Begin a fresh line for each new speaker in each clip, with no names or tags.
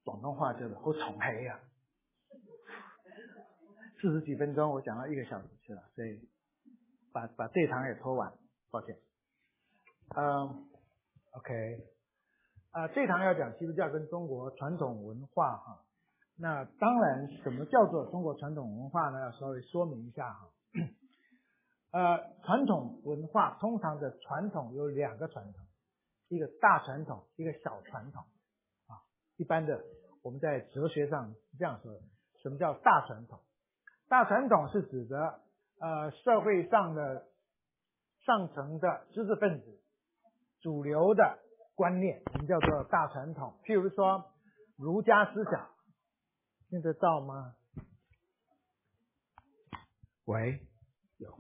广东话叫做好重黑啊，40几分钟我讲到1个小时去了，所以把这一堂也拖完，抱歉。OK， 这一堂要讲基督教跟中国传统文化哈。那当然，什么叫做中国传统文化呢？要稍微说明一下哈。传统文化通常的传统有2个传统，一个大传统，一个小传统啊。一般的我们在哲学上是这样说的，什么叫大传统？大传统是指的社会上的上层的知识分子主流的观念，我们叫做大传统。譬如说儒家思想，听得到吗？喂，有。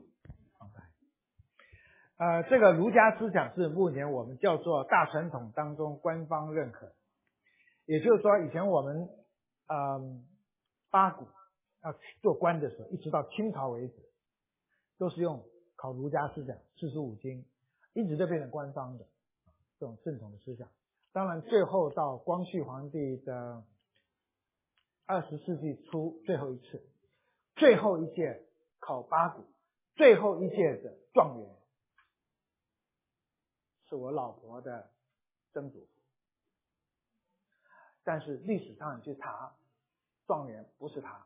这个儒家思想是目前我们叫做大传统当中官方认可，也就是说，以前我们八股要做官的时候，一直到清朝为止，都是用考儒家思想45经，一直都变成官方的这种正统的思想。当然，最后到光绪皇帝的20世纪初最后一次，最后一届考八股，最后一届的状元是我老婆的曾祖父，但是历史上你去查，状元不是他。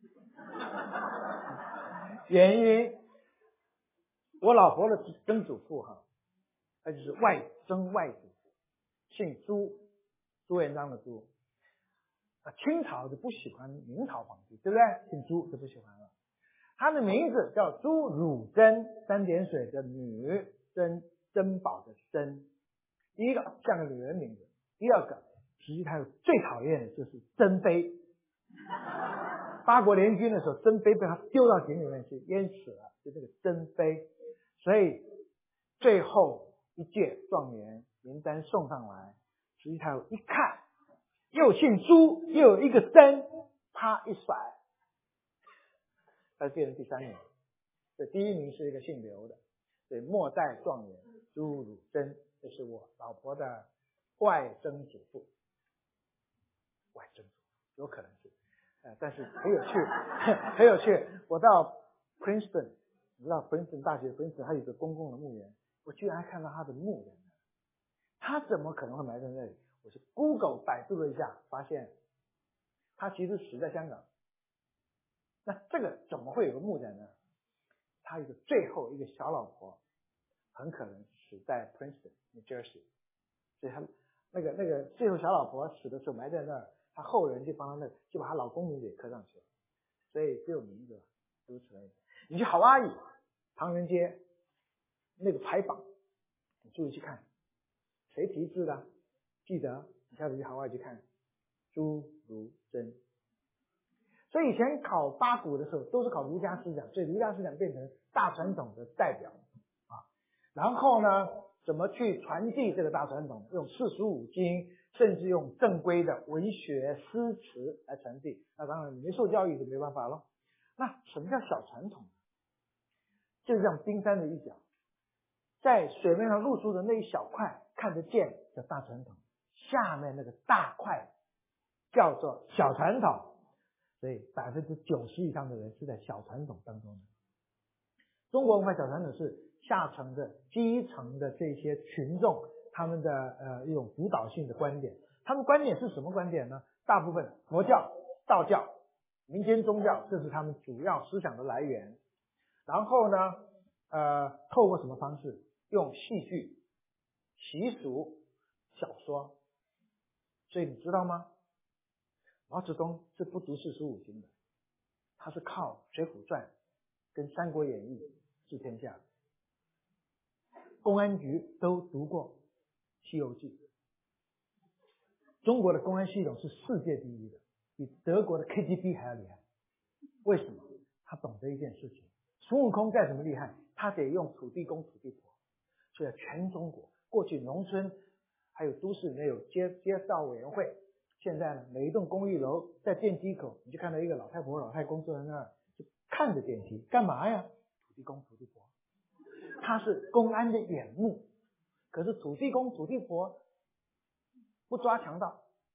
原因，我老婆的曾祖父他就是曾外祖父，姓朱，朱元璋的朱。清朝就不喜欢明朝皇帝，对不对？姓朱就不喜欢了。他的名字叫朱汝珍，3点水的女，珍宝的珍。第一个像个女人名字，第二个实际他最讨厌的就是珍妃。八国联军的时候，珍妃被他丢到井里面去淹死了，就这个珍妃。所以最后一届状元名单送上来，实际他一看，又姓朱，又有一个珍，啪一甩，他变成第3名。这第1名是一个姓刘的，所以末代状元朱汝珍，这是我老婆的外曾祖父。外曾祖父有可能是，但是很有趣，很有趣。我到 Princeton， 你知道 Princeton 大学 Princeton 它有个公共的墓园，我居然还看到他的墓在那，他怎么可能会埋在那里？我是 Google 百度了一下，发现他其实死在香港。那这个怎么会有个墓在那？他有个最后一个小老婆，很可能死在 Princeton New Jersey， 所以他那个最后小老婆死的时候埋在那儿，他后人就帮他就把他老公名字也刻上去了，所以只有名字，如此类。你去好阿姨唐人街那个牌坊，你注意去看，谁题字的？记得你下次去好阿姨去看，朱汝珍。所以以前考八股的时候都是考儒家思想，所以儒家思想变成大传统的代表啊。然后呢，怎么去传递这个大传统？用45经，甚至用正规的文学诗词来传递。那当然你没受教育就没办法了。那什么叫小传统？就像冰山的一角，在水面上露出的那一小块看得见叫大传统，下面那个大块叫做小传统。所以90%以上的人是在小传统当中的。中国文化小传统是下层的基层的这些群众他们的一种主导性的观点。他们观点是什么观点呢？大部分佛教、道教、民间宗教，这是他们主要思想的来源。然后呢透过什么方式？用戏剧、习俗、小说。所以你知道吗？毛泽东是不读45经的，他是靠《水浒传》跟《三国演义》治天下。公安局都读过《西游记》。中国的公安系统是世界第一的，比德国的 KGB 还要厉害。为什么？他懂得一件事情，孙悟空再怎么厉害，他得用土地公土地婆。所以全中国过去农村还有都市里面有街道委员会，现在呢，每一栋公寓楼在电梯口，你就看到一个老太婆、老太公坐在那儿，就看着电梯，干嘛呀？土地公、土地婆，他是公安的眼目。可是土地公、土地婆不抓强盗，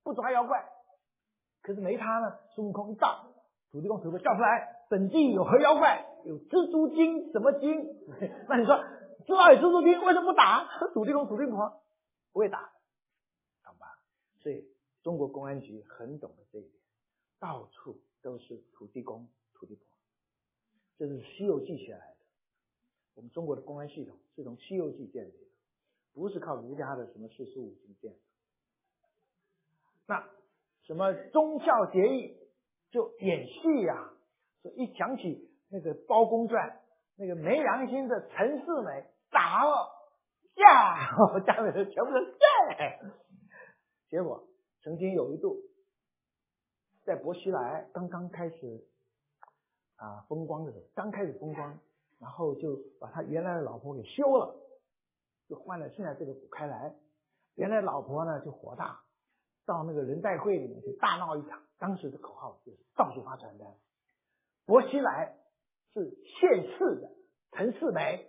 不抓妖怪。可是没他呢，孙悟空一到，土地公徒弟叫出来，本地有何妖怪？有蜘蛛精，什么精？那你说知道有蜘蛛精，为什么不打？土地公土地婆不会打，懂吧？所以中国公安局很懂得这一点，到处都是土地公土地婆，这是《西游记》写来的。我们中国的公安系统是从《西游记》建立的，不是靠儒家的什么四书五经建的。那什么忠孝节义就演戏呀，所以一想起那个《包公传》，那个没良心的陈世美打了呀，家里人全部都在。结果曾经有一度在薄熙来刚刚开始风光的时候，刚开始风光，然后就把他原来的老婆给休了，就换了现在这个古开来。原来老婆呢就火大，到那个人代会里面去大闹一场。当时的口号就是到处发传单，薄熙来是现世的陈世美，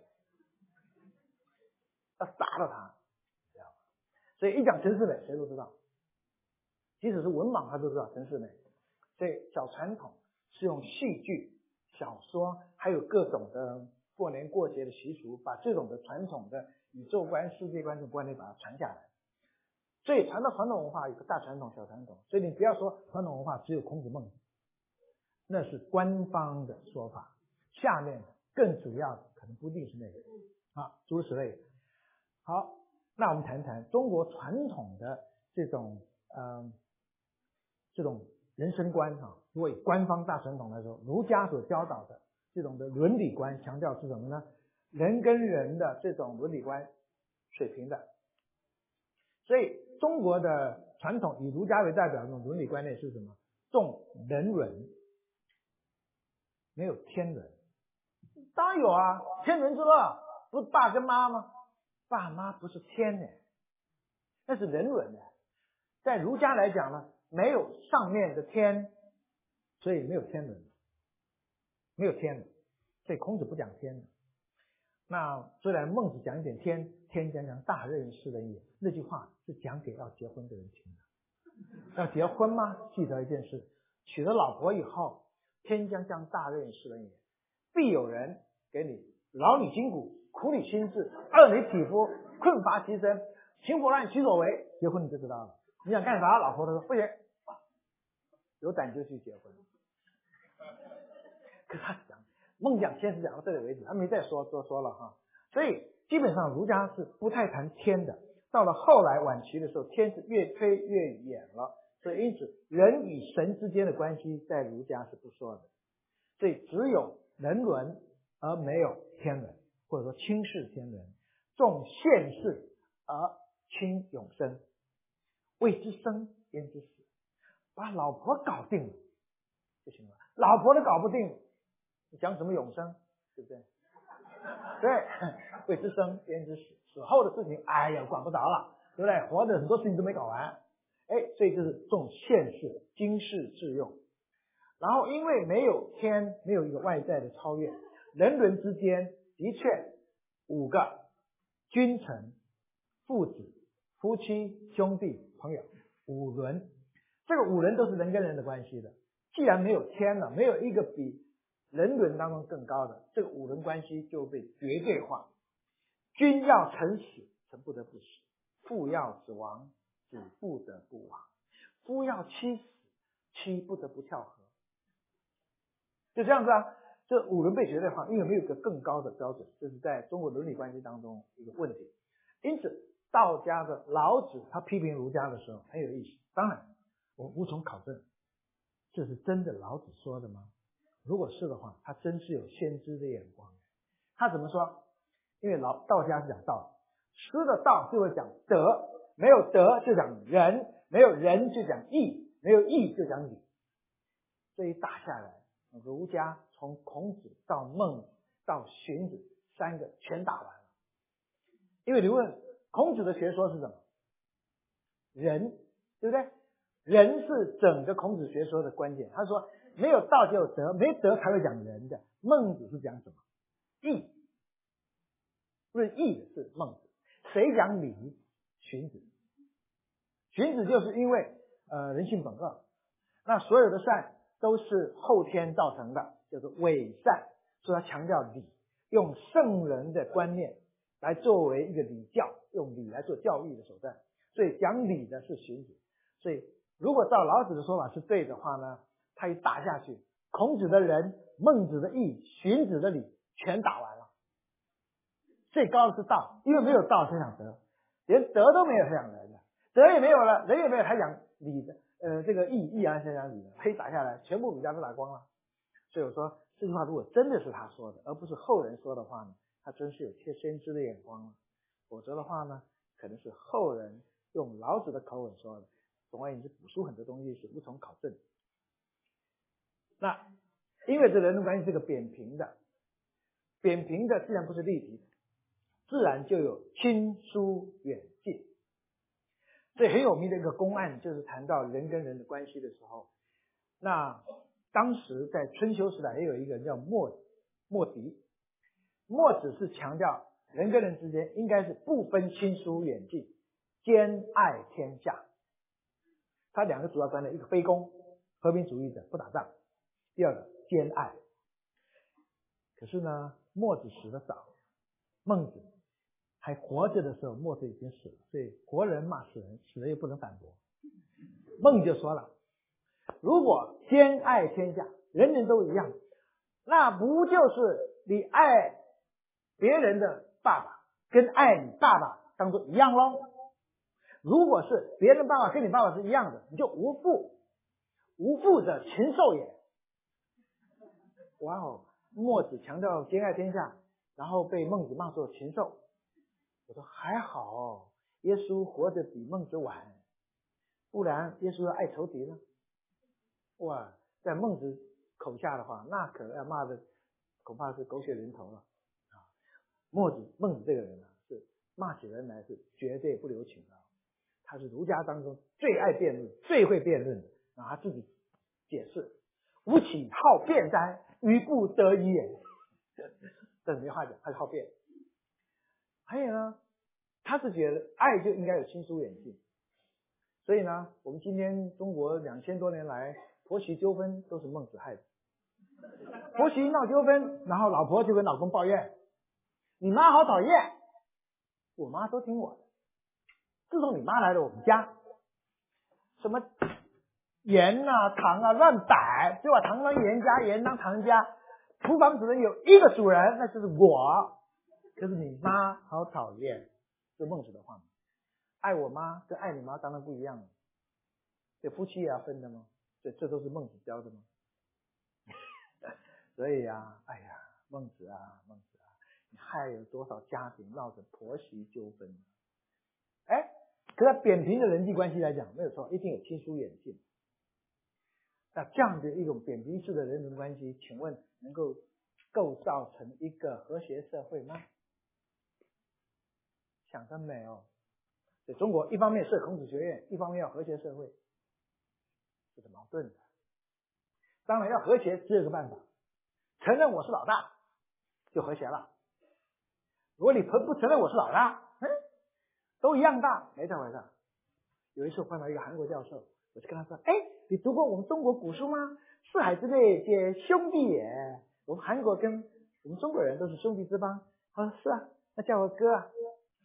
要杀了他，知道吗？所以一讲陈世美谁都知道，即使是文盲他都知道陈世美。所以小传统是用戏剧、小说还有各种的过年过节的习俗，把这种的传统的宇宙观、世界观这种观念把它传下来。所以传统文化有个大传统、小传统，所以你不要说传统文化只有孔子孟子，那是官方的说法，下面更主要的可能不一定是那个诸如此类的。好，那我们谈谈中国传统的这种人生观如果以官方大传统来说，儒家所教导的这种的伦理观，强调是什么呢？人跟人的这种伦理观水平的。所以中国的传统以儒家为代表的这种伦理观念是什么？重人伦，没有天伦。当然有啊，天伦之乐不是爸跟妈吗？爸妈不是天呢，那是人伦的。在儒家来讲呢，没有上面的天，所以没有天伦，没有天伦，所以孔子不讲天的。那虽然孟子讲一点天，天将降大任于斯人也，那句话是讲给要结婚的人听的。要结婚吗？记得一件事，娶了老婆以后，天将降大任于斯人也，必有人给你劳你筋骨，苦你心志，饿你体肤，困乏其身，行拂乱其所为。结婚你就知道了，你想干啥？老婆都说不行，有胆就去结婚。可是他讲孟讲先是讲到这里为止，他没再说多说了哈。所以基本上儒家是不太谈天的，到了后来晚期的时候，天是越推越远了，所以因此人与神之间的关系在儒家是不说的，所以只有人伦而没有天伦，或者说轻视天伦，重现世而轻永生，谓之生焉之死。把老婆搞定了就行了，老婆都搞不定，你讲什么永生，对不对？对，谓之生焉之死，死后的事情哎呀管不着了，对不对？活着很多事情都没搞完，所以这是重现世，经世致用。然后因为没有天，没有一个外在的超越，人伦之间的确5个：君臣、父子、夫妻、兄弟、朋友，5伦。这个5伦都是人跟人的关系的。既然没有天了，没有一个比人伦当中更高的，这个5伦关系就被绝对化。君要臣死，臣不得不死；父要子亡，子不得不亡；夫要妻死，妻不得不跳河。就这样子啊，这5伦被绝对化，因为没有一个更高的标准，这是在中国伦理关系当中一个问题。因此道家的老子他批评儒家的时候很有意思，当然我无从考证这是真的老子说的吗？如果是的话，他真是有先知的眼光。他怎么说？因为道家是讲道，师的道就会讲德，没有德就讲仁，没有仁就讲义，没有义就讲礼。这一打下来，儒家从孔子到孟子到荀子3个全打完了。因为你问孔子的学说是什么？仁，对不对？仁是整个孔子学说的关键。他说没有道就有德，没德才会讲仁的。孟子是讲什么？义，论义的是孟子。谁讲礼？荀子。荀子就是因为人性本恶，那所有的善都是后天造成的，叫做伪善，所以他强调礼，用圣人的观念来作为一个礼教，用礼来做教育的手段，所以讲礼的是荀子。所以如果照老子的说法是对的话呢，他一打下去，孔子的仁、孟子的义、荀子的礼全打完了。最高的是道，因为没有道谁想得，连德都没有谁想人的，德也没有了，人也没有还讲礼的，这个义啊谁讲礼的，可以打下来，全部儒家都打光了。所以我说这句话如果真的是他说的，而不是后人说的话呢，他真是有贴先知的眼光了。否则的话呢，可能是后人用老子的口吻说的。总而言之，古书很多东西是无从考证。那因为这人伦关系是个扁平的，扁平的既然不是立体的，自然就有亲疏远近。所以很有名的一个公案，就是谈到人跟人的关系的时候，那当时在春秋时代也有一个人叫墨翟，墨子是强调人跟人之间应该是不分亲疏远近，兼爱天下。他两个主要观点，一个非攻，和平主义者不打仗；第二个兼爱。可是呢，墨子死得早，孟子还活着的时候，墨子已经死了，所以活人骂死人，死了又不能反驳。孟就说了，如果兼爱天下，人人都一样，那不就是你爱别人的爸爸跟爱你爸爸当作一样咯？如果是别人爸爸跟你爸爸是一样的，你就无父，无父者禽兽也。哇哦，墨子强调兼爱天下，然后被孟子骂作禽兽。我说还好，耶稣活得比孟子晚，不然耶稣要爱仇敌呢。哇，在孟子口下的话，那可要骂的恐怕是狗血淋头了啊！孟子这个人呢，是骂起人来是绝对不留情的。他是儒家当中最爱辩论、最会辩论的，然后他自己解释：“吾岂好辩哉？愚不得已也。”这没话讲，他是好辩。还有呢，他是觉得爱就应该有亲疏远近，所以呢，我们今天中国2000多年来婆媳纠纷都是孟子害的。婆媳闹纠纷，然后老婆就跟老公抱怨：“你妈好讨厌，我妈都听我的。自从你妈来了我们家，什么盐啊糖啊乱摆，就把糖当盐加，盐当糖加，厨房只能有一个主人，那就是我。可是你妈好讨厌。”这孟子的话，爱我妈跟爱你妈当然不一样了。这夫妻也要分的吗？这都是孟子教的吗？所以啊，哎呀，孟子啊，你害有多少家庭闹着婆媳纠纷？哎，可是扁平的人际关系来讲，没有错，一定有亲疏远近。那这样的一种扁平式的人伦关系，请问能够构造成一个和谐社会吗？想得美哦！在中国，一方面设孔子学院，一方面要和谐社会，这是矛盾的。当然要和谐，只有一个办法，承认我是老大，就和谐了。如果你不承认我是老大，都一样大，没这回事。有一次我碰到一个韩国教授，我就跟他说：“哎，你读过我们中国古书吗？四海之内皆兄弟也，我们韩国跟我们中国人都是兄弟之邦。”他说：“是啊，那叫我哥啊。”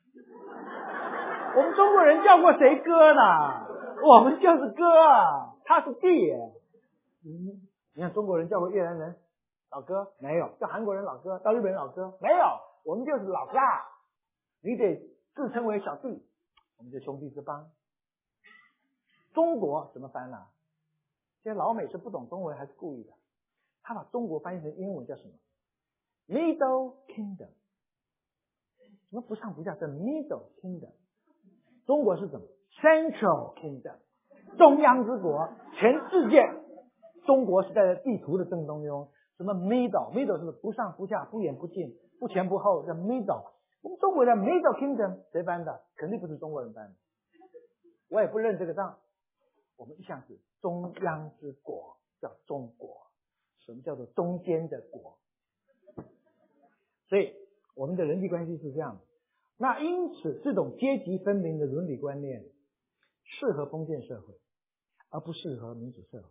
我们中国人叫过谁哥呢？我们就是哥啊，他是弟耶。你看中国人叫过越南人老哥没有？叫韩国人老哥，叫日本人老哥没有？我们就是老大，你得自称为小弟，我们就兄弟之邦。中国怎么翻呢？这些老美是不懂中文还是故意的？他把中国翻译成英文叫什么 ？Middle Kingdom。什么不上不下叫 Middle Kingdom。中国是什么 ？Central Kingdom， 中央之国。全世界，中国是在地图的正中央。什么 Middle 是不上不下、不远不近、不前不后，叫 Middle。我们中国的 Middle Kingdom 谁翻的？肯定不是中国人翻的。我也不认这个账。我们一向是中央之国，叫中国。什么叫做中间的国？所以我们的人际关系是这样的。那因此这种阶级分明的伦理观念适合封建社会， 而不适合民主社会。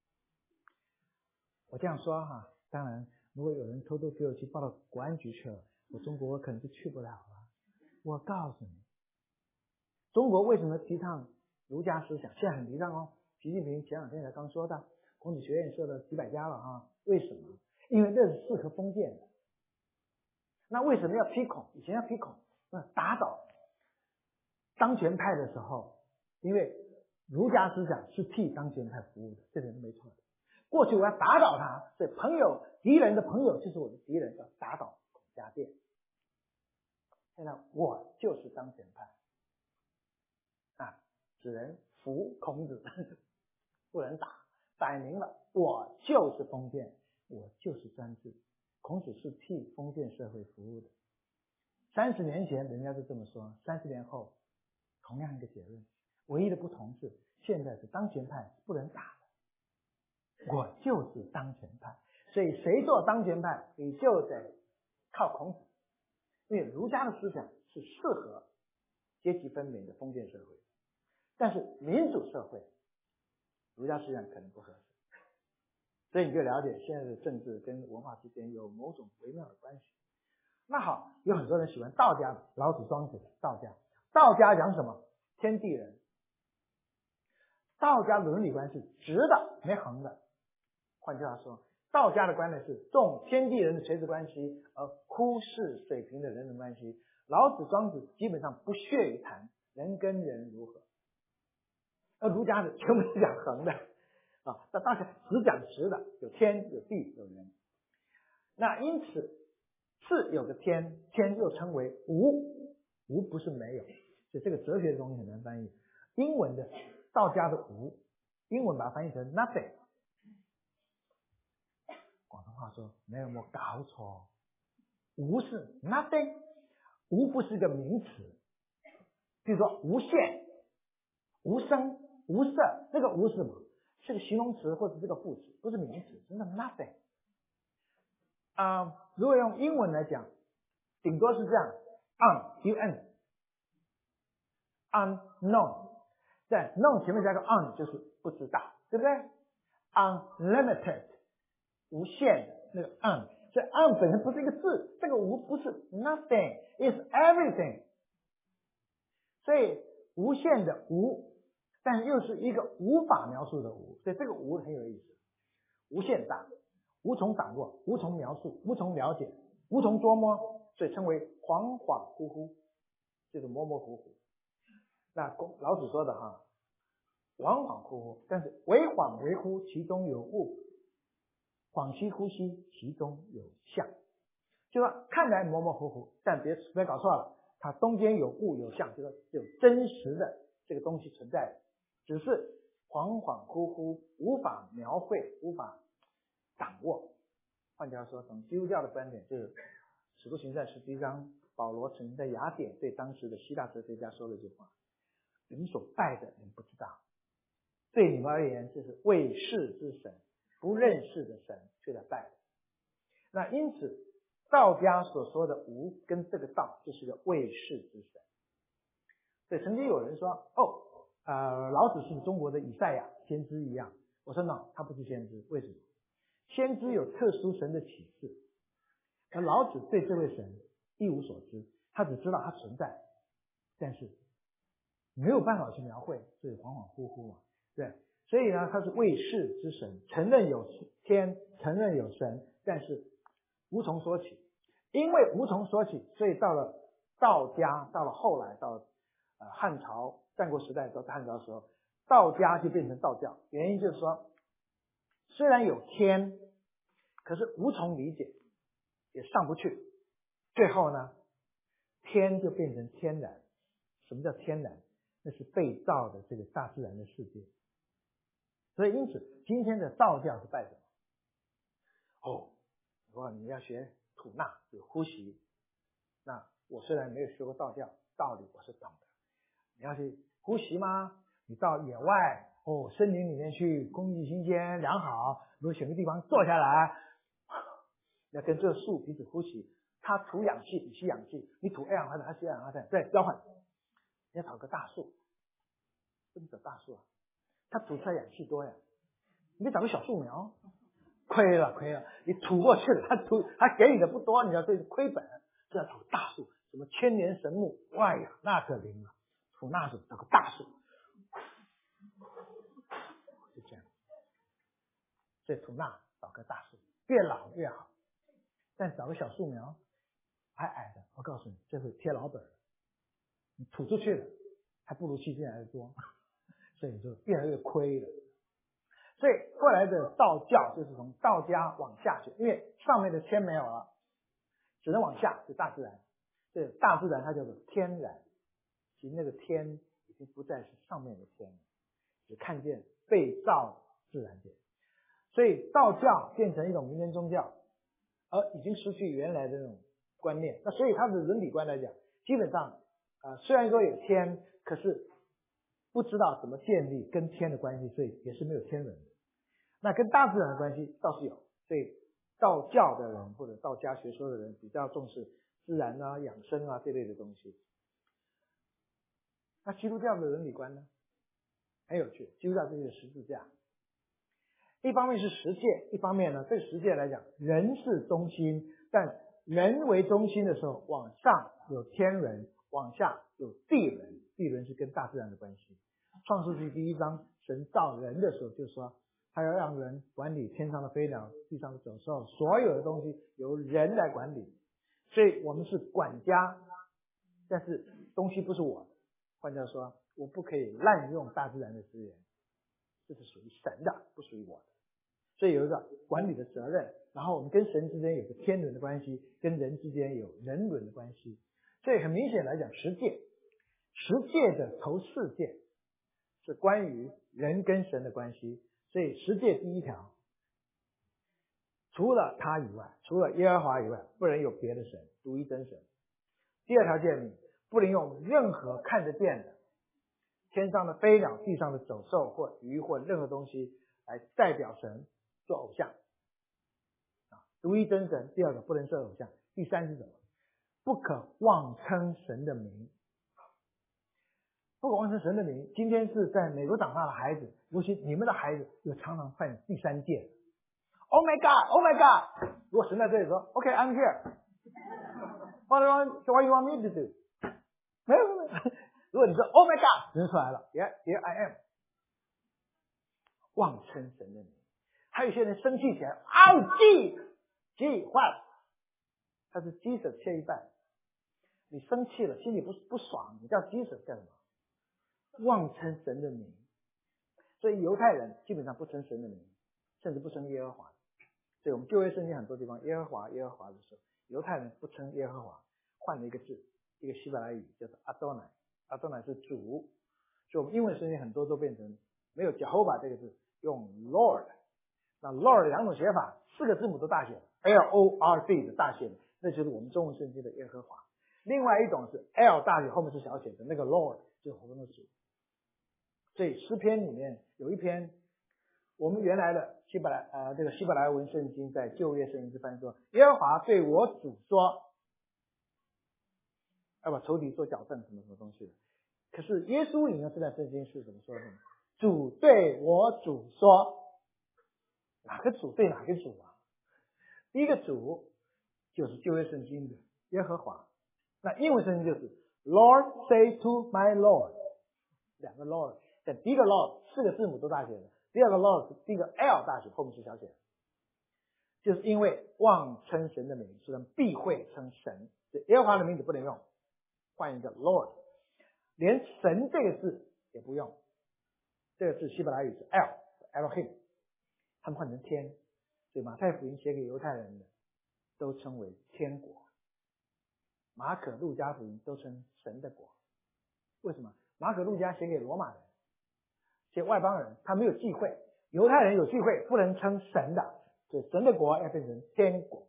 我这样说哈，当然如果有人偷偷给我去报到国安局去了，我中国可能就去不了了。我告诉你，中国为什么提倡儒家思想？现在很提倡哦。习近平前2天才刚说的，孔子学院设了几百家了啊。为什么？因为那是适合封建的。那为什么要批孔？以前要批孔，打倒当权派的时候，因为儒家思想是替当权派服务的，这点是没错的。过去我要打倒他，所以敌人的朋友就是我的敌人，要打倒孔家店。现在我就是当权派啊，只能服孔子，不能打，摆明了我就是封建，我就是专制。孔子是替封建社会服务的。30年前人家就这么说，30年后同样一个结论，唯一的不同是现在是当权派不能打的，我就是当权派，所以谁做当权派你就得靠孔子，因为儒家的思想是适合阶级分明的封建社会，但是民主社会儒家思想可能不合适，所以你就了解现在的政治跟文化之间有某种微妙的关系。那好，有很多人喜欢道家的，老子、庄子，道家讲什么？天地人。道家的伦理观是直的，没横的。换句话说，道家的观点是重天地人的垂直关系，而忽视水平的人伦关系。老子、庄子基本上不屑于谈人跟人如何，而儒家的全部是讲横的啊，那道家只讲直的，有天有地有人。那因此是有个天，天又称为无，无不是没有，所以这个哲学的东西很难翻译。英文的道家的无，英文把它翻译成 nothing。广东话说没有没搞错，无是 nothing， 无不是个名词。比如说无限、无声、无色，这个无是什么？是个形容词或者是个副词，不是名词，真的 nothing。如果用英文来讲，顶多是这样 unknown， 在 known 前面加个 on 就是不知道，对不对？ unlimited 无限的那个 on， 所以 on 本身不是一个字，这个无不是 nothing is everything， 所以无限的无，但又是一个无法描述的无，所以这个无很有意思，无限大，无从掌握，无从描述，无从了解，无从捉摸，所以称为恍恍惚惚，就是模模糊糊。那老子说的哈，恍恍惚惚，但是为恍为惚，其中有物，恍兮惚兮，其中有象。就说看来模模糊糊，但别搞错了，它中间有物有象，就是有真实的这个东西存在的，只是恍恍惚惚，无法描绘，无法掌握。换句话说，从基督教的观点，就是使徒行传11章，保罗曾经在雅典对当时的希腊哲学家说了一句话：你们所拜的人不知道，对你们而言这是未识之神，不认识的神却在拜。那因此道家所说的无跟这个道就是个未识之神。所以曾经有人说老子是中国的以赛亚先知一样，我说 no， 他不是先知。为什么？先知有特殊神的启示，而老子对这位神一无所知，他只知道他存在，但是没有办法去描绘，所以恍恍惚惚嘛，对。所以呢，他是未识之神，承认有天，承认有神，但是无从说起。因为无从说起，所以到了道家，到了后来，到了汉朝、战国时代到汉朝的时候，道家就变成道教。原因就是说，虽然有天，可是无从理解，也上不去。最后呢，天就变成天然。什么叫天然？那是被造的这个大自然的世界。所以因此今天的道教是拜什么？如果你要学吐纳，有呼吸，那我虽然没有学过道教，道理我是懂的。你要去呼吸吗？你到野外森林里面去，空气新鲜良好，如果选个地方坐下来，要跟这个树彼此呼吸，它吐氧气你吸氧气，你吐二氧化碳它吸二氧化碳，对，交换。你要找个大树，不能找大树啊， 它吐出来氧气多呀。你得找个小树苗，亏了，你吐过去了，它给你的不多，你要对亏本，就要找个大树，什么千年神木，哎呀，那可灵了，吐那种找个大树，就这样。所以吐纳找个大树，越老越好，但找个小树苗还矮的，我告诉你，这会贴老本了。你吐出去了，还不如吸进来的多，所以就越来越亏了。所以后来的道教就是从道家往下去，因为上面的天没有了，只能往下，就大自然。这大自然它叫做天然，其实那个天已经不再是上面的天了，只看见被造自然界。所以道教变成一种民间宗教，而已经失去原来的那种观念。那所以它的伦理观来讲，基本上虽然说有天，可是不知道怎么建立跟天的关系，所以也是没有天人的。那跟大自然的关系倒是有，所以道教的人或者道家学说的人比较重视自然啊、养生啊这类的东西。那基督教的伦理观呢，很有趣，基督教是一个十字架，一方面是十诫，一方面呢，对十诫来讲，人是中心，但人为中心的时候，往上有天人，往下有地人，地人是跟大自然的关系。创世纪第1章，神造人的时候就说，他要让人管理天上的飞鸟，地上的走兽，所有的东西由人来管理。所以我们是管家，但是东西不是我的。换句话说，我不可以滥用大自然的资源，这是属于神的，不属于我的。所以有一个管理的责任，然后我们跟神之间有个天伦的关系，跟人之间有人伦的关系。所以很明显来讲，十诫的头4诫是关于人跟神的关系。所以十诫第1条，除了他以外，除了耶和华以外，不能有别的神，独一真神。第2条诫命，不能用任何看得见的天上的飞鸟、地上的走兽或鱼或任何东西来代表神做偶像。独一真神。第2个，不能设偶像。第3是什么？不可妄称神的名。不可妄称神的名。今天是在美国长大的孩子，尤其你们的孩子，有常常犯第3诫。Oh my God, Oh my God！ 如果神在这里说 OK, I'm here. What do you want me to do？ 没有。如果你说 Oh my God， 神出来了 Yeah, here I am。 妄称神的名。还有些人生气起来，G 坏了，他是 Jesus 切一半。你生气了，心里不爽，你叫 Jesus 干什么？妄称神的名。所以犹太人基本上不称神的名，甚至不称耶和华。所以我们旧约圣经很多地方耶和华的时候，犹太人不称耶和华，换了一个字，一个希伯来语叫做 Adonai 是主。所以我们英文圣经很多都变成没有 Jehovah 这个字，用 Lord。那 Lord 2种写法，4个字母都大写的 Lord 的大写的，那就是我们中文圣经的耶和华。另外一种是 L 大写后面是小写的，那个 Lord 就是我们的主。所以诗篇里面有一篇，我们原来的希伯来文圣经在旧约圣经之翻说，耶和华对我主说，要把仇敌做矫正什么东西的。可是耶稣引用这段圣经是怎么说的呢？主对我主说，哪个主对哪个主啊？第一个主就是旧约圣经的耶和华，那英文圣经就是 Lord say to my Lord， 2个 Lord， 但第一个 Lord 4个字母都大写的，第2个 Lord 第一个 L 大写，后面是小写的，就是因为妄称神的名，使人避讳称神，耶和华的名字不能用，换一个 Lord， 连神这个字也不用，这个字希伯来语是 Elohim， 他们换成天，所以马太福音写给犹太人的都称为天国，马可路加福音都称神的国。为什么？马可路加写给罗马人，写外邦人，他没有忌讳，犹太人有忌讳，不能称神的，所以神的国要变成天国。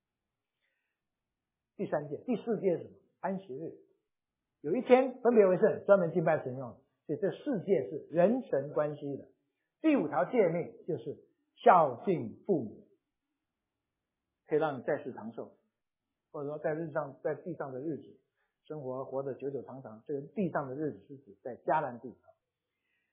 第3诫。第4诫是什么？安息日，有一天分别为圣，专门敬拜神用的，所以这4诫是人神关系的。第5条诫命就是孝敬父母，可以让你在世长寿，或者说在地上的日子生活得久久长长，这个地上的日子是指在迦南地。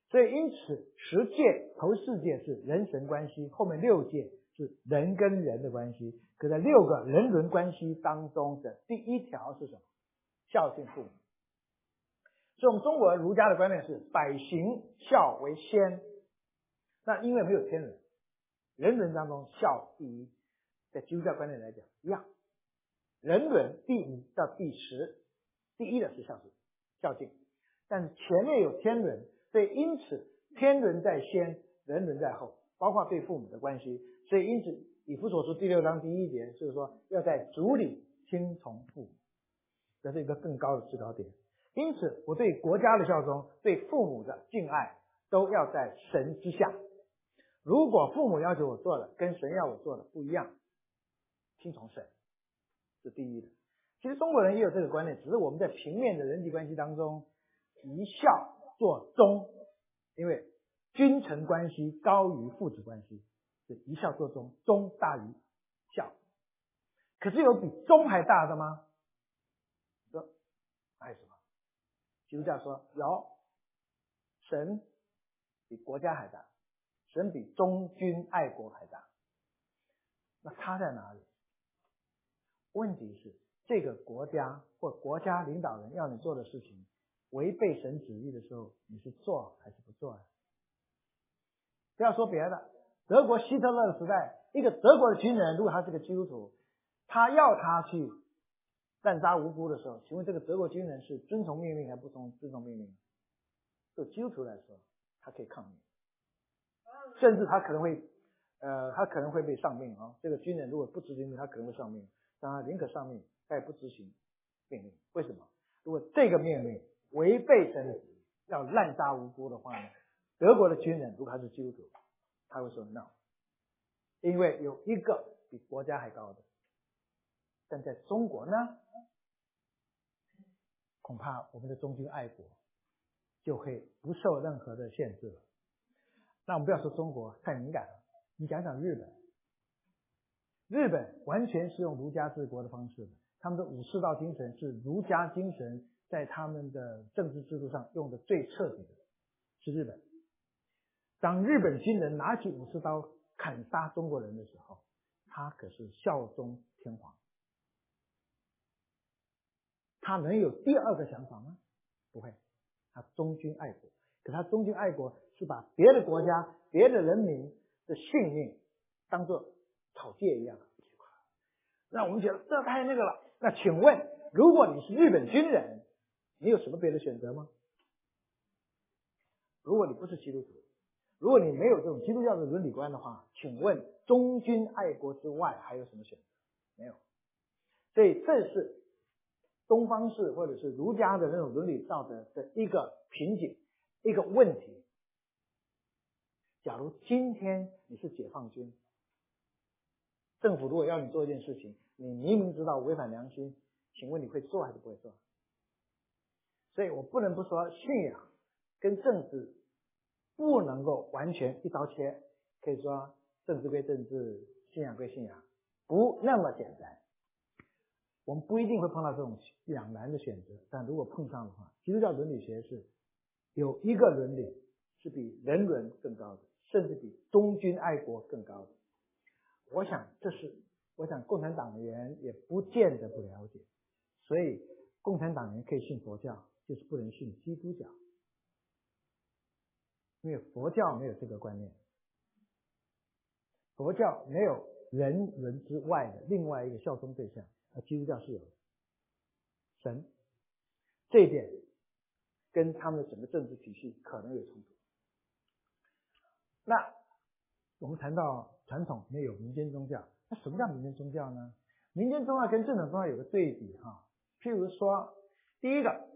所以因此10诫头4诫是人神关系，后面6诫是人跟人的关系。可在6个人伦关系当中的第1条是什么？孝敬父母。所以我们中国儒家的观念是百行孝为先。那因为没有天人，人伦当中孝第一，在基督教观念来讲一样。人伦第5到第10，第一的是孝敬，但是前面有天伦，所以因此天伦在先，人伦在后，包括对父母的关系。所以因此以弗所书第6章第1节就是说，要在主里听从父母，这是一个更高的制高点。因此我对国家的效忠，对父母的敬爱，都要在神之下。如果父母要求我做的跟神要我做的不一样，听从神是第一的。其实中国人也有这个观念，只是我们在平面的人际关系当中以孝做忠，因为君臣关系高于父子关系，是以孝做忠，忠大于孝。可是有比忠还大的吗？说还有什么？基督教说有，神比国家还大，神比忠君爱国还大。那差在哪里？问题是这个国家或国家领导人要你做的事情违背神旨意的时候，你是做还是不做呀？不要说别的，德国希特勒的时代，一个德国的军人，如果他是个基督徒，他要他去滥杀无辜的时候，请问这个德国军人是遵从命令还是不遵从命令？对基督徒来说，他可以抗命，甚至他可能会被上命啊。这个军人如果不执行命令，他可能会上命，但他宁可上命，他也不执行命令。为什么？如果这个命令违背神的旨意，要滥杀无辜的话呢，德国的军人如果他是基督徒，他会说 no， 因为有一个比国家还高的。但在中国呢，恐怕我们的忠君爱国就会不受任何的限制了。那我们不要说中国太敏感了，你讲讲日本。日本完全是用儒家治国的方式的，他们的武士道精神是儒家精神在他们的政治制度上用的最彻底的，是日本。当日本军人拿起武士刀砍杀中国人的时候，他可是效忠天皇。他能有第二个想法吗？不会，他忠君爱国。可他忠君爱国是把别的国家、别的人民的性命当作草芥一样。那我们觉得这太那个了。那请问，如果你是日本军人，你有什么别的选择吗？如果你不是基督徒，如果你没有这种基督教的伦理观的话，请问忠君爱国之外还有什么选择？没有。所以这是东方式或者是儒家的那种伦理道德的一个瓶颈，一个问题。假如今天你是解放军，政府如果要你做一件事情，你明明知道违反良心，请问你会做还是不会做？所以我不能不说信仰跟政治不能够完全一刀切，可以说政治归政治，信仰归信仰，不那么简单。我们不一定会碰到这种两难的选择，但如果碰上的话，基督教伦理学是有一个伦理是比人伦更高的，甚至比忠君爱国更高的。我想共产党员也不见得不了解，所以共产党员可以信佛教，就是不能信基督教，因为佛教没有这个观念，佛教没有人伦之外的另外一个效忠对象，而基督教是有的，神，这一点跟他们的整个政治体系可能有冲突。那我们谈到传统里面有民间宗教，那什么叫民间宗教呢？民间宗教跟正统宗教有个对比哈。譬如说，第一个，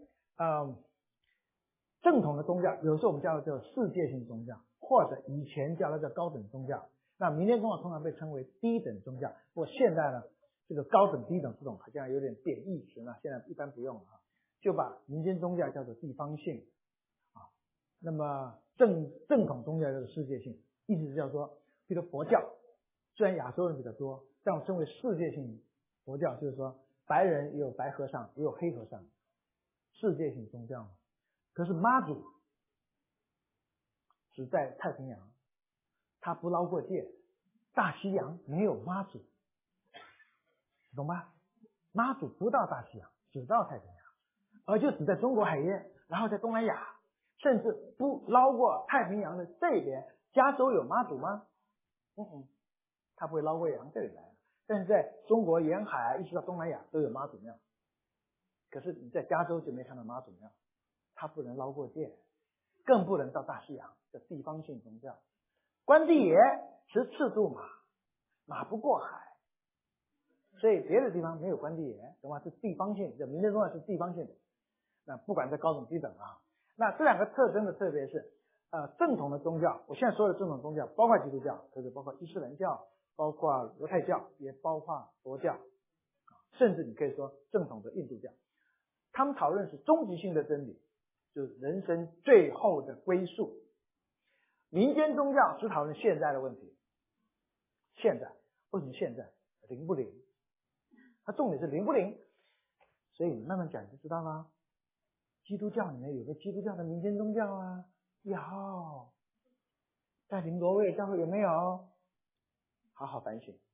正统的宗教，有时候我们叫世界性宗教，或者以前叫它叫高等宗教。那民间宗教通常被称为低等宗教，不过现在呢，这个高等低等这种好像有点贬义词呢，现在一般不用了啊，就把民间宗教叫做地方性啊。那么正统宗教叫做世界性，意思是叫说，比如佛教，虽然亚洲人比较多，但我称为世界性佛教，就是说白人也有白和尚，也有黑和尚，世界性宗教嘛。可是妈祖只在太平洋，他不捞过界。大西洋没有妈祖，懂吧？妈祖不到大西洋，只到太平洋，而就只在中国海业，然后在东南亚，甚至不捞过太平洋的这边。加州有妈祖吗？他不会捞过洋这里来，但是在中国沿海一直到东南亚都有妈祖庙。可是你在加州就没看到妈祖庙，他不能捞过界，更不能到大西洋，这地方性宗教。关帝爷持赤兔马，马不过海，所以别的地方没有关帝爷，懂吗？是地方性，这民间宗教是地方性的。那不管在高等低等啊，那这两个特征的特别是，正统的宗教，我现在说的正统宗教，包括基督教，可是包括伊斯兰教，包括犹太教，也包括佛教，甚至你可以说正统的印度教。他们讨论是终极性的真理，就是人生最后的归宿。民间宗教只讨论现在的问题，现在为什么现在灵不灵？它重点是灵不灵，所以你慢慢讲就知道了。基督教里面有个基督教的民间宗教啊，有，在林罗威尔教会有没有？好好反省。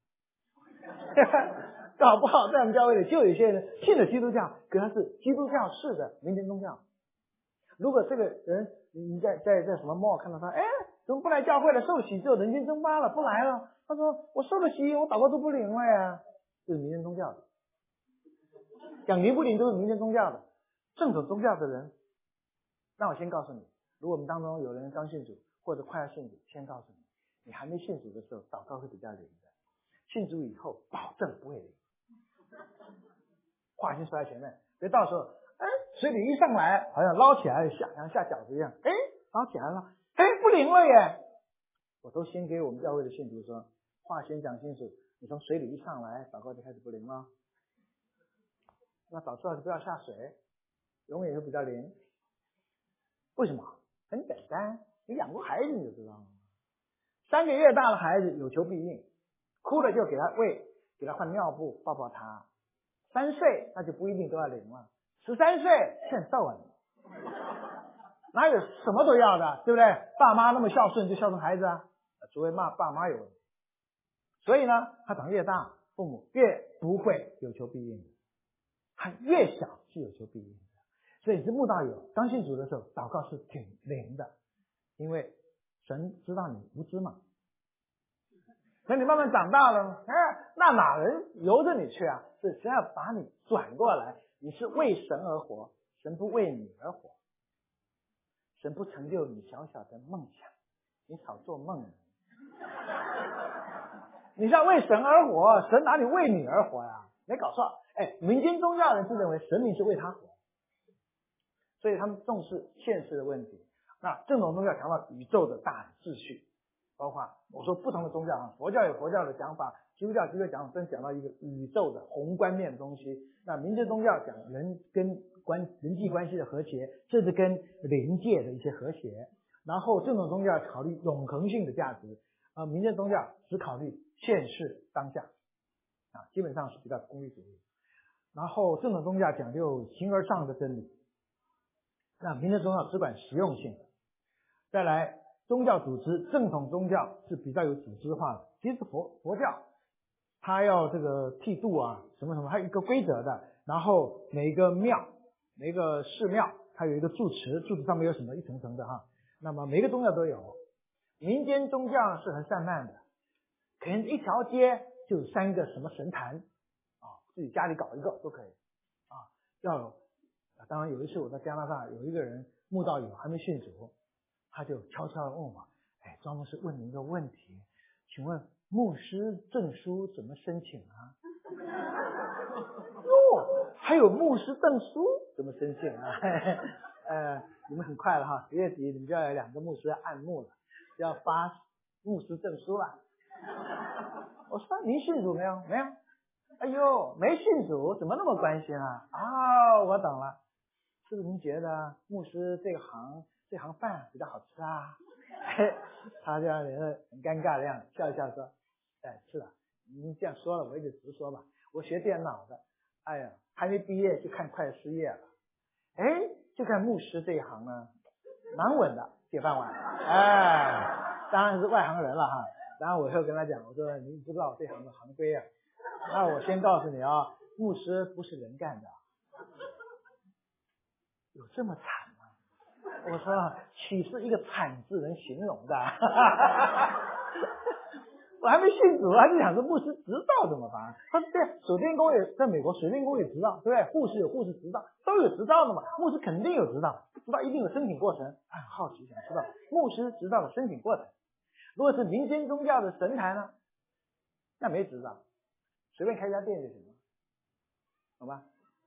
搞不好在我们教会里就有一些人信了基督教，可他是基督教式的民间宗教。如果这个人你在什么 mall 看到他，怎么不来教会了？受洗之后人间蒸发了，不来了。他说我受了洗，我祷告都不灵了呀，这是民间宗教的。讲灵不灵都是民间宗教的。正统宗教的人，那我先告诉你，如果我们当中有人刚信主或者快要信主，先告诉你，你还没信主的时候祷告会比较灵的，信主以后保证不会灵。话先说在前面，别到时候水里一上来好像捞起来像下饺子一样，捞起来了，不灵了耶。我都先给我们教会的信徒说，话先讲清楚，你从水里一上来祷告就开始不灵了，那早知道就不要下水，永远就比较灵。为什么？很简单，你养过孩子你就知道了。3个月大的孩子有求必应，哭了就给他喂，给他换尿布，抱抱他。3岁那就不一定都要灵了，13岁欠揍啊你，哪有什么都要的，对不对？爸妈那么孝顺就孝顺孩子啊，除非爸妈有问题。所以呢，他长越大，父母越不会有求必应的，他越小是有求必应的。所以是慕道友刚信主的时候祷告是挺灵的，因为神知道你无知嘛。等你慢慢长大了，那哪人由着你去啊？是神要把你转过来，你是为神而活，神不为你而活。神不成就你小小的梦想，你少做梦。你是要为神而活，神哪里为你而活呀？没搞错。民间宗教人是认为神明是为他活，所以他们重视现实的问题。那正统宗教强调宇宙的大秩序，包括我说不同的宗教啊，佛教有佛教的讲法，基督教讲法，真讲到一个宇宙的宏观面的东西。那民间宗教讲人际关系的和谐，甚至跟灵界的一些和谐。然后正统宗教考虑永恒性的价值，民间宗教只考虑现世当下，基本上是比较功利主义。然后正统宗教讲究形而上的真理，那民间宗教只管实用性。再来宗教组织，正统宗教是比较有组织化的，其实佛教它要这个剃度啊什么什么，还有一个规则的。然后每个庙每个寺庙它有一个住持，住持上面有什么一层层的哈。那么每个宗教都有。民间宗教是很散漫的，可能一条街就有3个什么神坛自己家里搞一个都可以当然有一次我在加拿大，有一个人慕道友还没信主，他就悄悄地问我，庄牧师问你一个问题，请问牧师证书怎么申请啊？还有牧师证书怎么申请啊？你们很快了哈，10月底你们就要有2个牧师按牧了，就要发牧师证书了。我说您信主没有？没有。哎呦，没信主怎么那么关心啊？我懂了，是不是您觉得牧师这行饭比较好吃啊？他这样人很尴尬的样子，笑一笑说，是的，您这样说了我也就直说吧，我学电脑的，还没毕业就快失业了，就看牧师这一行呢蛮稳的， 铁饭碗，当然是外行人了哈。然后我就跟他讲，我说你不知道这行的行规啊。那我先告诉你啊，牧师不是人干的，有这么惨吗？我说岂是一个惨字能形容的？我还没信主，他就想说牧师执照怎么办？他说对，水电工也在美国，水电工有执照，对不对？护士有护士执照，都有执照的嘛。牧师肯定有执照，执照一定有申请过程。很好奇想知道牧师执照的申请过程。如果是民间宗教的神坛呢，那没执照，随便开家店就行了，懂吧？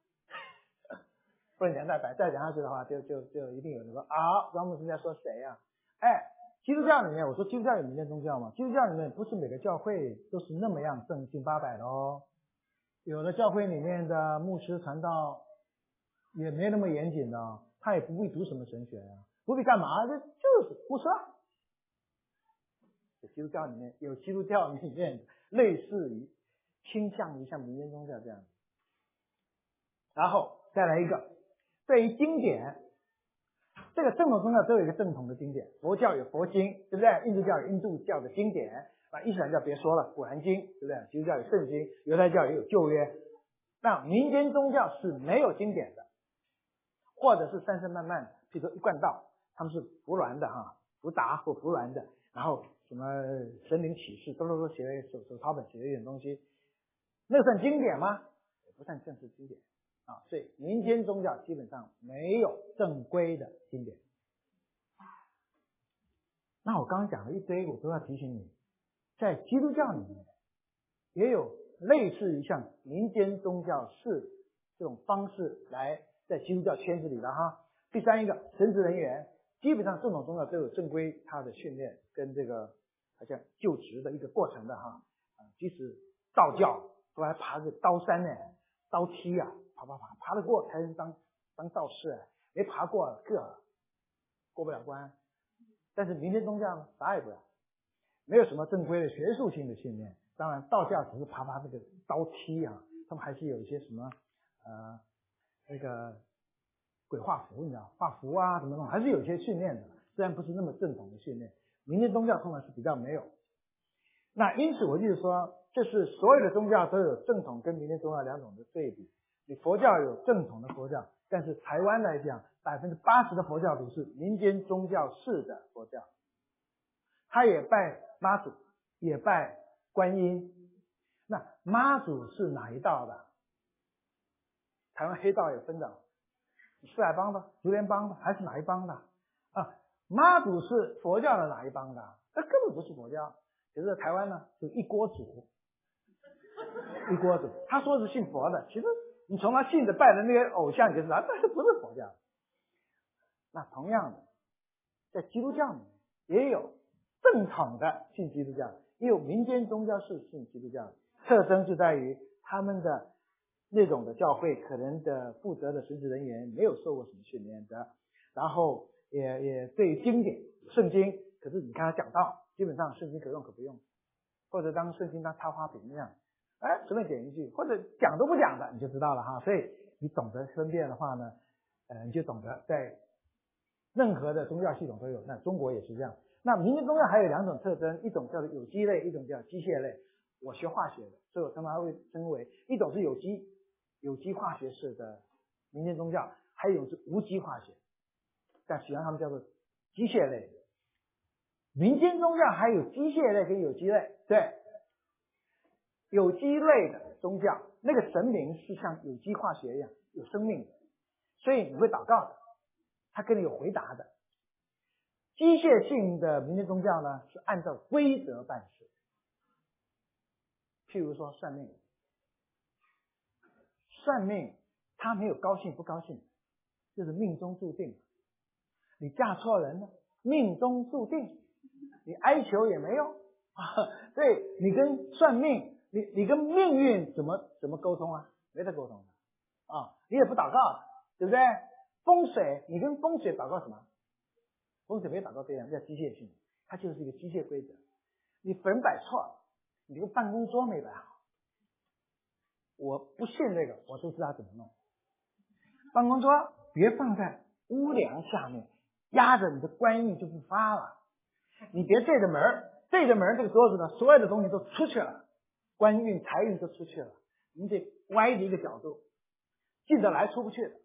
不能讲再讲下去的话，就一定有人说啊，张牧师在说谁呀？基督教里面，我说基督教有民间宗教嘛，基督教里面不是每个教会都是那么样正经八百的哦，有的教会里面的牧师传道也没那么严谨的，他也不必读什么神学啊，不必干嘛，这就是牧师啊。基督教里面有基督教里面类似于倾向于像民间宗教这样，然后再来一个，对于经典，这个正统宗教都有一个正统的经典，佛教有佛经，对不对？印度教有印度教的经典，伊斯兰教别说了，古兰经，对不对？基督教有圣经，犹太教也有旧约。那民间宗教是没有经典的，或者是散散漫漫的，譬如说一贯道，他们是服鸾的哈，福达或服鸾的，然后什么神灵启示，都写了手抄本，写了一点东西，那算经典吗？也不算正式经典啊。所以民间宗教基本上没有正规的经典。那我刚刚讲了一堆，我都要提醒你，在基督教里面也有类似于像民间宗教式这种方式来在基督教圈子里的哈。第三一个，神职人员基本上正统宗教都有正规他的训练跟这个好像就职的一个过程的哈。即使道教都还爬个刀山呢，刀梯啊，爬得过才是当道士，没爬过过不了关。但是民间宗教呢，啥也不要，没有什么正规的学术性的训练。当然道教只是爬这个刀梯啊，他们还是有一些什么那个鬼画符，你知道画符啊什么的，还是有一些训练的，虽然不是那么正统的训练。民间宗教通常是比较没有。那因此我就是说，这是所有的宗教都有正统跟民间宗教两种的对比。你佛教有正统的佛教，但是台湾来讲，80%的佛教徒是民间宗教式的佛教，他也拜妈祖，也拜观音。那妈祖是哪一道的？台湾黑道也分的，四海帮的、竹联帮的，还是哪一帮的啊？妈祖是佛教的哪一帮的？那根本不是佛教。其实台湾呢是一锅煮，他说是信佛的，其实你从他信的拜的那些偶像就知道，但是不是佛教。那同样的，在基督教里面也有正统的信基督教，也有民间宗教式信基督教，特征就在于他们的那种的教会可能的负责的神职人员没有受过什么训练的，然后也对于经典圣经，可是你看他讲道，基本上圣经可用可不用，或者当圣经当插花瓶那样，随便点一句，或者讲都不讲的，你就知道了哈。所以你懂得分辨的话呢，你就懂得在任何的宗教系统都有，那中国也是这样。那民间宗教还有两种特征，一种叫做有机类，一种叫机械类。我学化学的，所以我常常会称为一种是有机化学式的民间宗教，还有一种是无机化学，但实际上他们叫做机械类。民间宗教还有机械类跟有机类，对，有机类的宗教，那个神明是像有机化学一样有生命的，所以你会祷告的，他跟你有回答的。机械性的民间宗教呢，是按照规则办事，譬如说算命他没有高兴不高兴，就是命中注定。你嫁错人了，命中注定，你哀求也没用对，你跟算命，你跟命运怎么沟通啊？没得沟通的你也不祷告，对不对？风水，你跟风水祷告什么？风水没祷告这样，叫机械性，它就是一个机械规则。你坟摆错了，你这个办公桌没摆好，我不信这个，我都知道怎么弄。办公桌别放在屋梁下面， 压着你的官运就不发了。你别对着门这个桌子呢，所有的东西都出去了，官运财运都出去了，你得歪的一个角度，进得来出不去的。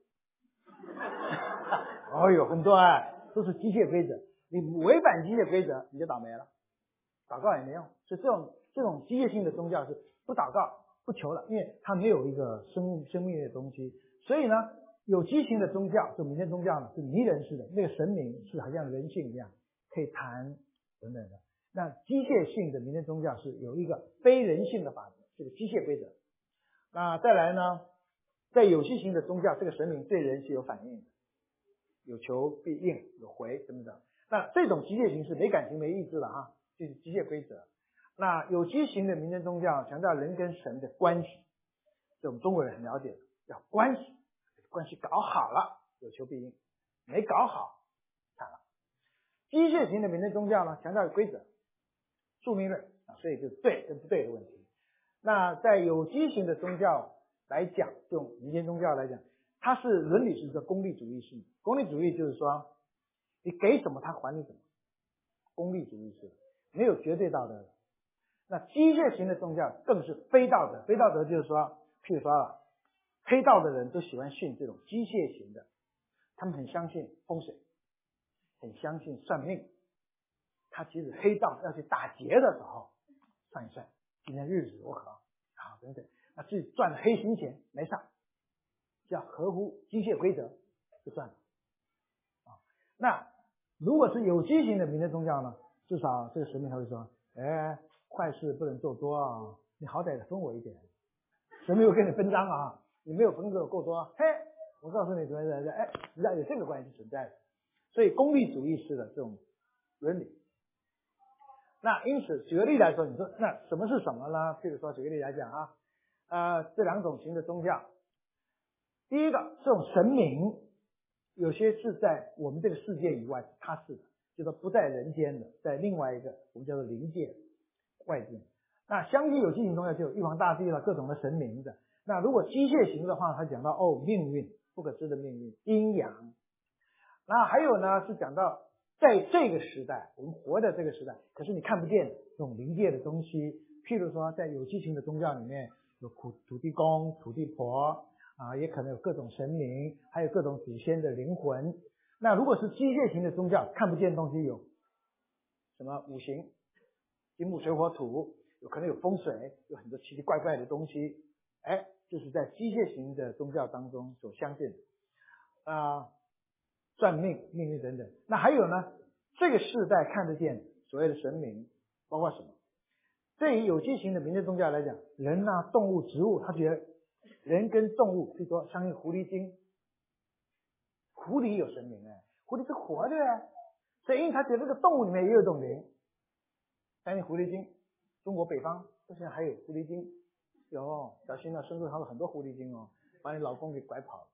哦哟，很多都是机械规则，你违反机械规则你就倒霉了，祷告也没用。所以这种机械性的宗教是不祷告不求了，因为它没有一个生命的东西。所以呢，有机型的宗教，就民间宗教呢是迷人式的，那个神明是好像人性一样可以谈等等的。那机械性的民间宗教是有一个非人性的法则，这个机械规则。那再来呢，在有机型的宗教，这个神明对人是有反应的，有求必应，有回等等。那这种机械型是没感情没意志的啊，就是机械规则。那有机型的民间宗教强调人跟神的关系，这我们中国人很了解的，要关系搞好了，有求必应，没搞好惨了。机械型的民间宗教呢，强调规则，宿命论所以就是对跟不对的问题。那在有机型的宗教来讲，这种民间宗教来讲，它是伦理是一个功利主义性。功利主义就是说，你给什么他还你什么，功利主义是没有绝对道德的。那机械型的宗教更是非道德，非道德就是说，譬如说黑道的人都喜欢信这种机械型的，他们很相信风水，很相信算命。他其实黑道要去打劫的时候，算一算今天日子如何等等，那自己赚的黑心钱没上，要合乎机械规则就算了那如果是有机型的民间宗教呢，至少这个神明他会说，坏事不能做多你好歹分我一点，神明会跟你分赃你没有分给我够多，我告诉你怎么人家有这个关系存在的。所以功利主义式的这种伦理。那因此举个例来说，你说那什么是什么呢？譬如说举个例来讲这两种型的宗教，第一个这种神明有些是在我们这个世界以外，它是的，就是不在人间的，在另外一个我们叫做灵界外界。那相继有机型宗教就有玉皇大帝了，各种的神明的。那如果机械型的话，它讲到命运，不可知的命运，阴阳。那还有呢是讲到在这个时代，我们活的这个时代，可是你看不见这种灵界的东西，譬如说在有机型的宗教里面有土地公、土地婆也可能有各种神明，还有各种祖先的灵魂。那如果是机械型的宗教，看不见的东西有什么五行，金木水火土，有可能有风水，有很多奇奇怪怪的东西，就是在机械型的宗教当中所相见的算命、命运等等。那还有呢，这个世代看得见所谓的神明，包括什么？对于有机型的民间宗教来讲，人动物、植物，他觉得人跟动物，譬如说相信狐狸精，狐狸有神明狐狸是活的所以因为他觉得这个动物里面也有一种灵，相信狐狸精。中国北方现在还有狐狸精，有小心深圳还有很多狐狸精把你老公给拐跑了。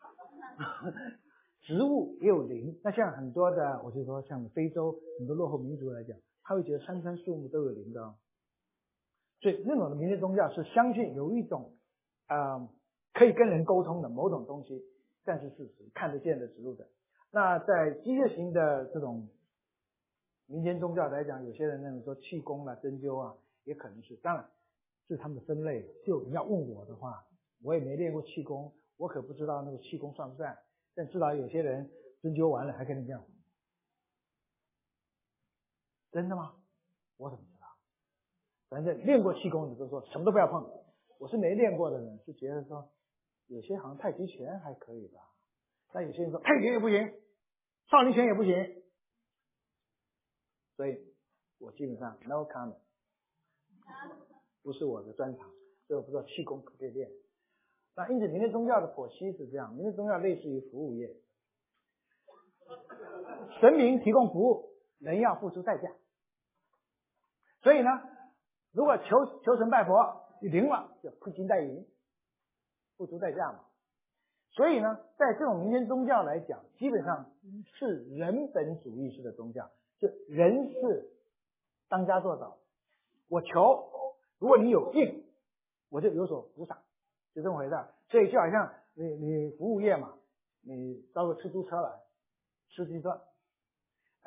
植物也有灵，那像很多的，我就说像非洲很多落后民族来讲，他会觉得山川树木都有灵的所以那种的民间宗教是相信有一种可以跟人沟通的某种东西，但是是看得见的植物的。那在机械型的这种民间宗教来讲，有些人认为说气功针灸也可能是，当然是他们的分类。就你要问我的话，我也没练过气功，我可不知道那个气功算不算，但至少有些人针灸完了还跟你讲，真的吗？我怎么知道？反正练过气功的都说什么都不要碰。我是没练过的人，是觉得说有些好像太极拳还可以吧，但有些人说太极拳也不行，少林拳也不行，所以我基本上 no comment， 不是我的专长，所以我不知道气功可不可以练。那因此民间宗教的剖析是这样，民间宗教类似于服务业，神明提供服务，人要付出代价。所以呢，如果求神拜佛灵了，就披金戴银，付出代价嘛。所以呢，在这种民间宗教来讲，基本上是人本主义式的宗教，就人是当家做主。我求，如果你有应，我就有所补赏，就这么回事。所以就好像你服务业嘛，你招个出租车来，司机说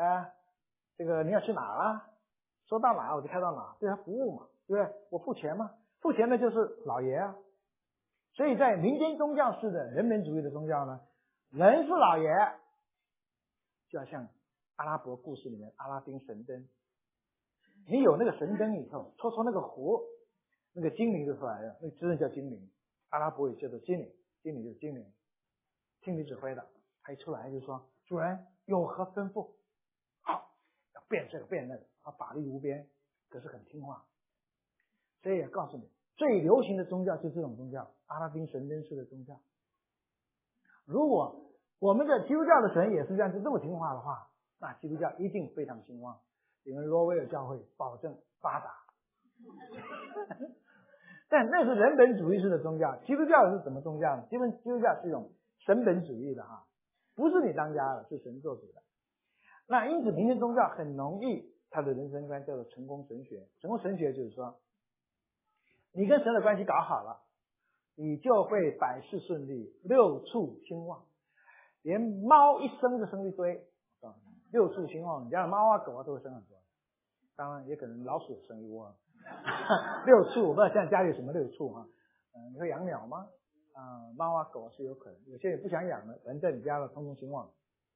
这个你要去哪啊？说到哪我就开到哪，对他服务嘛，对不对？我付钱嘛，付钱的就是老爷啊。所以在民间宗教式的人本主义的宗教呢，人是老爷，就要像阿拉伯故事里面阿拉丁神灯，你有那个神灯以后，戳那个壶，那个精灵就出来了，那真的叫精灵，阿拉伯语叫做精灵，精灵就是精灵，听你指挥的，他一出来就说主人有何吩咐，好，要变这个变那个，他法力无边，可是很听话。所以也告诉你，最流行的宗教就是这种宗教，阿拉丁神灯式的宗教。如果我们的基督教的神也是这样，就这么听话的话，那基督教一定非常兴旺，你们罗威尔教会保证发达。但那是人本主义式的宗教，基督教是什么宗教呢？基督教是一种神本主义的不是你当家的，是神做主的。那因此民间宗教很容易，它的人生观叫做成功神学。成功神学就是说，你跟神的关系搞好了，你就会百事顺利，六畜兴旺，连猫一生就生一堆，六畜兴旺，你家的猫啊狗啊都会生很多，当然也可能老鼠生一窝。六畜我不知道现在家里有什么六畜你会养鸟吗？猫啊狗是有可能，有些人不想养了，反正在你家了通通兴旺。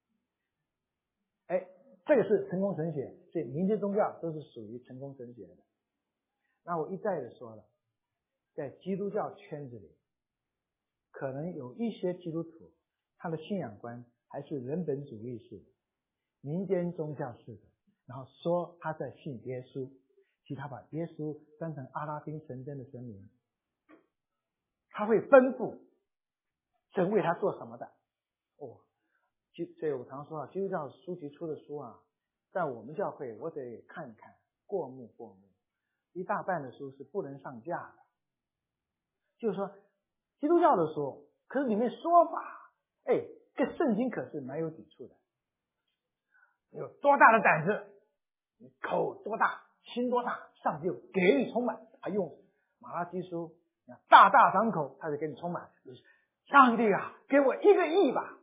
这个是成功神学，所以民间宗教都是属于成功神学的。那我一再的说了，在基督教圈子里，可能有一些基督徒他的信仰观还是人本主义式的，民间宗教式的，然后说他在信耶稣，其实他把耶稣当成阿拉丁神灯的神明，他会吩咐神为他做什么的。所以我常说基督教书籍出的书在我们教会我得看一看，过目过目，一大半的书是不能上架的。就是说基督教的书，可是里面说法跟圣经可是蛮有抵触的。有多大的胆子，你口多大，心多大，上帝就给你充满。他用马拉基书大大张口，他就给你充满。上帝给我1个亿吧，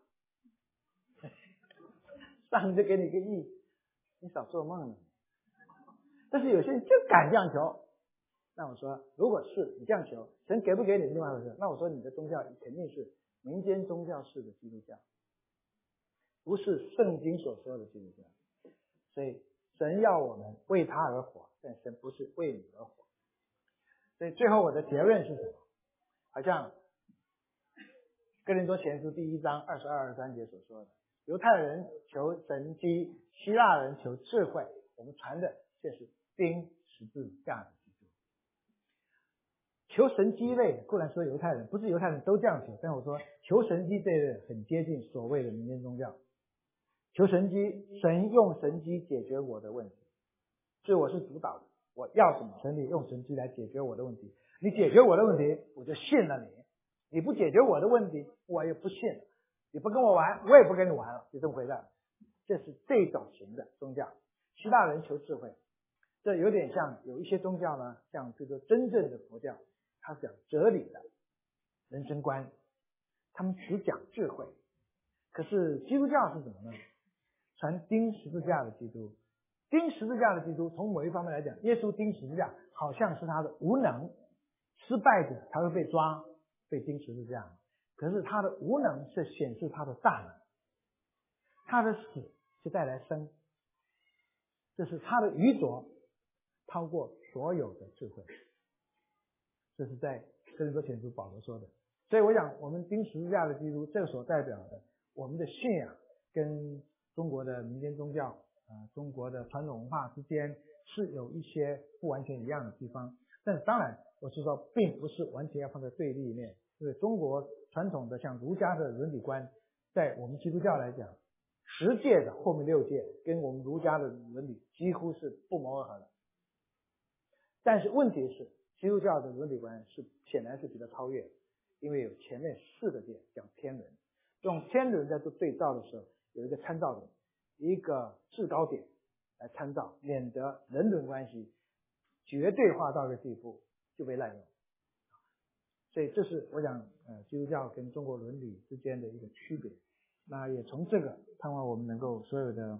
上帝给你1个亿，你少做梦了。但是有些人就敢这样求，那我说如果是你这样求，神给不给你另外一回事。那我说你的宗教肯定是民间宗教式的基督教，不是圣经所说的基督教。所以神要我们为他而活，但神不是为你而活。所以最后我的结论是什么？好像哥林多前书第1章22、23节所说的，犹太人求神迹，希腊人求智慧，我们传的却是钉十字架的基督。求神迹类固然说犹太人，不是犹太人都这样求，但我说求神迹这类很接近所谓的民间宗教。求神迹，神用神迹解决我的问题，所以我是主导的，我要什么神你用神迹来解决我的问题，你解决我的问题我就信了你，你不解决我的问题我也不信，你不跟我玩我也不跟你玩了，就这么回事。这是这种型的宗教。希腊人求智慧，这有点像有一些宗教呢，像这个真正的佛教，它是讲哲理的人生观，他们只讲智慧。可是基督教是什么呢？传钉十字架的基督。钉十字架的基督，从某一方面来讲，耶稣钉十字架好像是他的无能，失败者才会被抓被钉十字架，可是他的无能是显示他的大能，他的死是带来生，这是他的愚拙超过所有的智慧，这是在哥林多前书保罗说的。所以我想我们钉十字架的基督，这个所代表的我们的信仰跟中国的民间宗教中国的传统文化之间是有一些不完全一样的地方，但是当然我是说并不是完全要放在对立面。因为中国传统的像儒家的伦理观，在我们基督教来讲，10戒的后面6戒跟我们儒家的伦理几乎是不谋而合的。但是问题是基督教的伦理观是显然是比较超越，因为有前面4个戒讲天伦，用天伦在做对照的时候有一个参照点，一个制高点来参照，免得人伦关系绝对化到一个地步就被滥用。所以这是我想基督教跟中国伦理之间的一个区别。那也从这个盼望我们能够所有的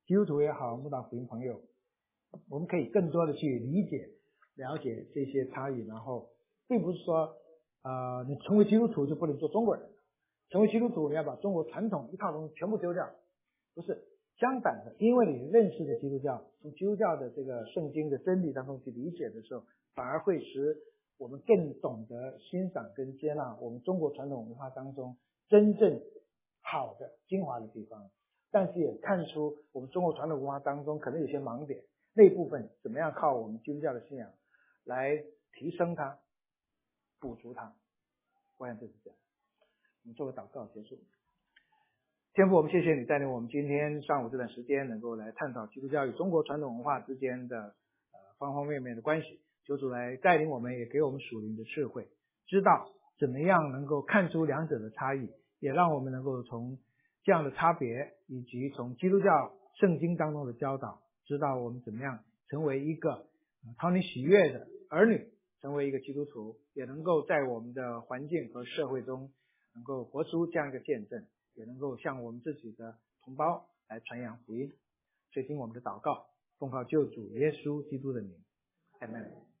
基督徒也好，慕道福音朋友，我们可以更多的去理解、了解这些差异，然后并不是说你成为基督徒就不能做中国人，成为基督徒你要把中国传统一套东西全部丢掉，不是，相反的，因为你认识的基督教，从基督教的这个圣经的真理当中去理解的时候，反而会使我们更懂得欣赏跟接纳我们中国传统文化当中真正好的精华的地方，但是也看出我们中国传统文化当中可能有些盲点，那部分怎么样靠我们基督教的信仰来提升它，补足它。我想这是这样。我们做个祷告结束。天父，我们谢谢你带领我们今天上午这段时间能够来探讨基督教与中国传统文化之间的方方面面的关系，求主来带领我们，也给我们属灵的智慧，知道怎么样能够看出两者的差异，也让我们能够从这样的差别以及从基督教圣经当中的教导，知道我们怎么样成为一个讨你喜悦的儿女，成为一个基督徒，也能够在我们的环境和社会中能够活出这样一个见证，也能够向我们自己的同胞来传扬福音。垂听我们的祷告，奉靠救主耶稣基督的名，阿们。